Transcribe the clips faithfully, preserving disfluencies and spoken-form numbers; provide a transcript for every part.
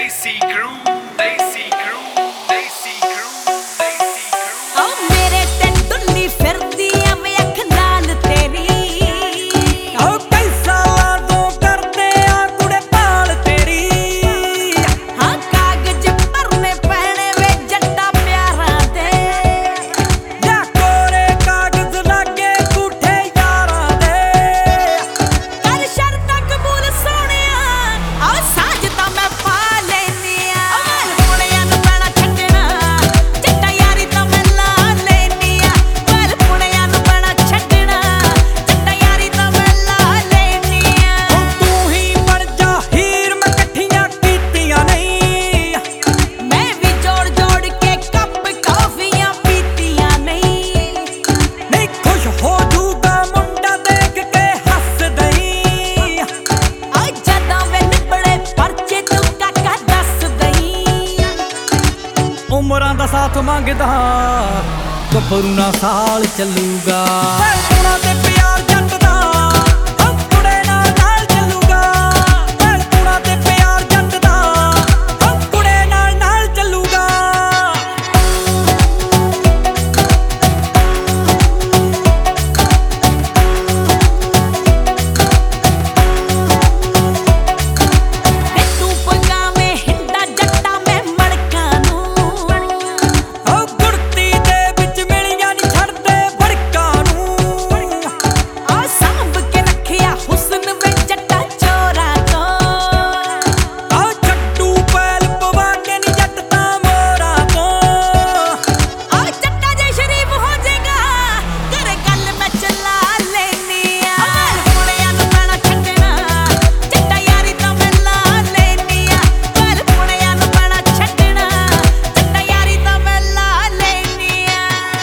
Desi crew, Desi crew, Desi crew, Desi crew. Oh mere te dulli ਫਿਰਦੀ ਆ ਵੇ ਅੱਖ ਨਾਲ ਤੇਰੀ ਉਹ ਕਈ ਸਾਲਾਂ ਤੋਂ ਕਰਦੇ ਆ ਕੁੜੇ ਭਾਲ ਤੇਰੀ ਹਾਂ ਕਾਗਜ਼ ਭਰਨੇ ਪੈਣੇ ਵੇ ਜੱਟਾ ਪਿਆਰਾਂ ਦੇ ਜਾਂ ਕੋਰੇ ਕਾਗਜ਼ ਲਾਗੇ ਝੂਠੇ ਯਾਰਾਂ ਦੇ ਕਰ ਸ਼ਰਤਾਂ ਕਬੂਲ ਸੋਹਣਿਆ ਆ ਸਾਜ ਤਾਂ ਮੈਂ ਪਾ ਲੈਨੀ ਆ ਪੁਣਿਆਂ ਨੂੰ ਪੈਣਾ ਛੱਡਣਾ ਜੱਟਾ ਯਾਰੀ ਤਾਂ ਮੈਂ ਲਾ ਲੈਨੀ ਆ ਪਰ ਪੁਣਿਆਂ ਨੂੰ ਪੈਣਾ ਛੱਡਣਾ ਜੱਟਾ ਯਾਰੀ ਤਾਂ ਮੈਂ ਲਾ ਲੈਨੀ ਆ ਹੁਣ ਤੂੰ ਹੀ ਬਣ ਜਾ ਹੀਰ ਮੈਂ ਇਕੱਠੀਆਂ ਕੀਤੀਆਂ ਨਹੀਂ ਮੈਂ ਵੀ ਜੋੜ ਜੋੜ ਕੇ ਕੱਪ ਕਾਫੀਆਂ ਪੀਤੀਆਂ ਨਹੀਂ ਨਹੀਂ ਖੁਸ਼ ਹੋ ਜੂਗਾ ਮੁੰਡਾ ਦੇਖ ਕੇ ਹੱਸ ਦਈ ਆ ਜਦੋਂ ਵੇ ਨਿਬੜੇ ਪਰਚੇ ਤੂੰ ਕਾਕਾ ਦੱਸ ਦਈ ਉਮਰਾਂ ਦਾ ਸਾਥ ਮੰਗਦਾ ਗੱਭਰੂ ਨਾ ਸਾਲ ਚੱਲੂਗਾ ਕੁੜਾਂ ਤੇ ਪਿਆਰ ਜੱਟ ਦਾ ਹਮ ਕੁੜੇ ਨਾਲ ਨਾਲ ਚੱਲੂਗਾ ਕੁੜਾਂ ਤੇ ਪਿਆਰ ਜੱਟ ਦਾ ਹਮ ਕੁੜੇ ਨਾਲ ਨਾਲ ਚੱਲੂਗਾ ਵੇ ਤੂੰ ਪਗਾਵੇਂ ਹਿੰਦਾ ਜੱਟਾ ਮੈਂ ਮੜਕਾਂ ਨੂੰ ਉਹ ਗੁੜਤੀ ਦੇ ਵਿੱਚ ਮਿਲੀਆਂ ਨਹੀਂ ਛੱਡਦੇ ਫੜਕਾਂ ਨੂੰ ਆ ਸਾਂਭ ਕੇ ਰੱਖਿਆ ਹੁਸਨ ਵੇ ਜੱਟਾ ਚੋਰਾਂ ਤੋਂ ਆ ਛੱਡੂ ਪੈਲ ਪਵਾ ਕੇ ਨਹੀਂ ਜੱਟ ਤਾਂ ਮੋਰਾਂ ਤੋਂ ਆ ਜੱਟਾ ਜੇ ਸ਼ਰੀਫ ਹੋ ਜਾਏਗਾ ਤੇਰੇ ਗੱਲ ਮੈਂ ਚਲਾ ਲੈਨੀ ਆ ਪੁਣਿਆਂ ਨੂੰ ਪੈਣਾ ਛੱਡਣਾ ਜੱਟਾ ਯਾਰੀ ਤਾਂ ਮੈਂ ਲਾ ਲੈਨੀ ਆ ਪਰ ਪੁਣਿਆਂ ਨੂੰ ਪੈਣਾ ਛੱਡਣਾ ਜੱਟਾ ਯਾਰੀ ਤਾਂ ਮੈਂ ਲਾ ਲੈਨੀ ਆ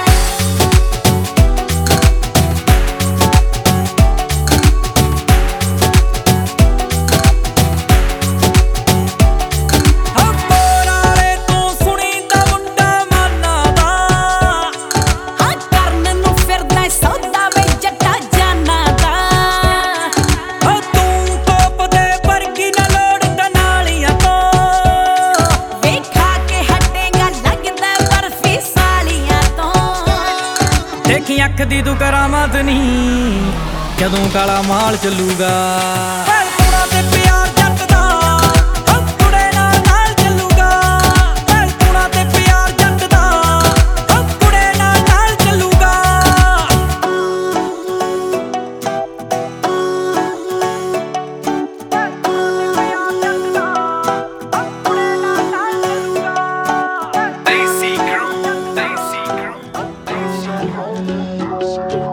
ਹਾਂ ਮੋਰਾਲੇ ਤੋਂ ਸੁਣੀਂਦਾ ਮੁੰਡਾ ਮਾਨਾ ਦਾ ਹਾਂ ਕਰਨ ਨੂੰ ਫਿਰਦਾ ਸੌਦਾ ਵੇ ਜੱਟਾ ਜਾਨਾ ਦਾ ਹਾਂ ਤੂੰ ਟੋਪ ਦੇ ਵਰਗੀ ਨਾ ਲੋੜ ਦਨਾਲੀਆਂ ਤੋਂ ਵੇਖਾ ਕੇ ਹਟੇਗਾ ਲੱਗਦਾ ਬਰਫੀ ਸਾਲੀਆਂ ਤੋਂ ਦੇਖੀ ਅੱਖ ਦੀ ਤੂੰ ਕਰਾਮਾਤ ਨਹੀਂ ਜਦੋਂ ਕਾਲਾ ਮਾਲ ਚੱਲੂਗਾ ਕੁੜਾਂ ਤੇ ਪਿਆਰ ਜੱਟ ਦਾ ਹਮ ਕੁੜੇ ਨਾਲ ਨਾਲ ਚੱਲੂਗਾ ਕੁੜਾਂ ਤੇ ਪਿਆਰ ਜੱਟ ਦਾ ਹਮ ਕੁੜੇ ਨਾਲ ਨਾਲ ਚੱਲੂਗਾ Desi crew, Desi crew, Desi crew.